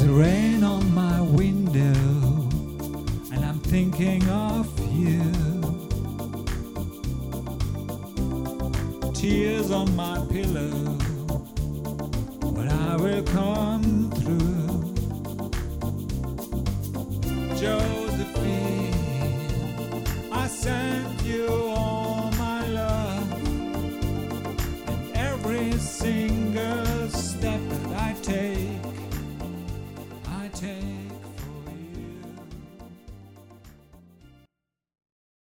There's rain on my window, and I'm thinking of you. Tears on my pillow, but I will come